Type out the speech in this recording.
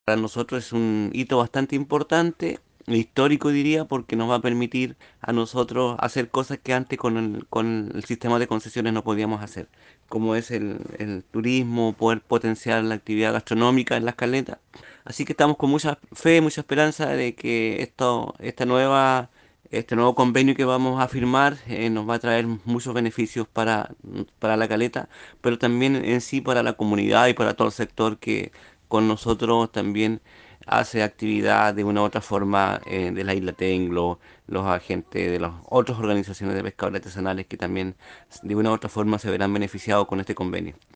Para nosotros es un hito bastante importante, histórico diría, porque nos va a permitir a nosotros hacer cosas que antes con el sistema de concesiones no podíamos hacer, como es el turismo, poder potenciar la actividad gastronómica en las caletas. Así que estamos con mucha fe, mucha esperanza de que este nuevo convenio que vamos a firmar nos va a traer muchos beneficios para la caleta, pero también en sí para la comunidad y para todo el sector que con nosotros también hace actividad de una u otra forma de la isla Tenglo, los agentes de las otras organizaciones de pescadores artesanales que también de una u otra forma se verán beneficiados con este convenio.